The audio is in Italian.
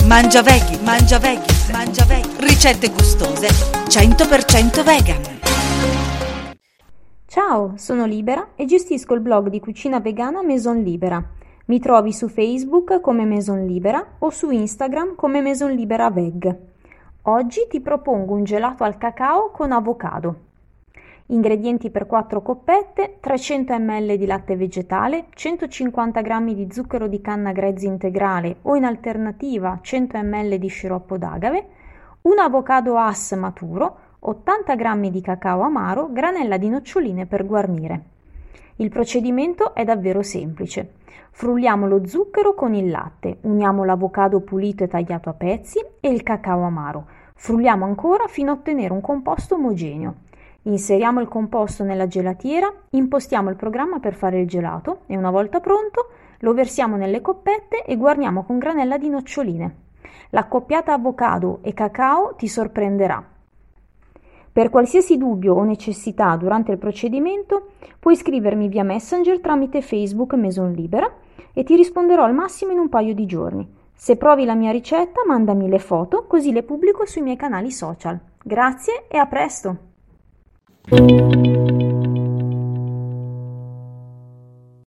Mangia veggie, mangia veggie, mangia veggie. Ricette gustose, 100% vegan. Ciao, sono Libera e gestisco il blog di cucina vegana Maison Libera. Mi trovi su Facebook come Maison Libera o su Instagram come Maison Libera Veg. Oggi ti propongo un gelato al cacao con avocado. Ingredienti per 4 coppette: 300 ml di latte vegetale, 150 g di zucchero di canna grezzo integrale o in alternativa 100 ml di sciroppo d'agave, un avocado Hass maturo, 80 g di cacao amaro, granella di noccioline per guarnire. Il procedimento è davvero semplice. Frulliamo lo zucchero con il latte, uniamo l'avocado pulito e tagliato a pezzi e il cacao amaro. Frulliamo ancora fino a ottenere un composto omogeneo. Inseriamo il composto nella gelatiera, impostiamo il programma per fare il gelato e una volta pronto lo versiamo nelle coppette e guarniamo con granella di noccioline. L'accoppiata avocado e cacao ti sorprenderà. Per qualsiasi dubbio o necessità durante il procedimento puoi scrivermi via Messenger tramite Facebook Maison Libera e ti risponderò al massimo in un paio di giorni. Se provi la mia ricetta, mandami le foto così le pubblico sui miei canali social. Grazie e a presto!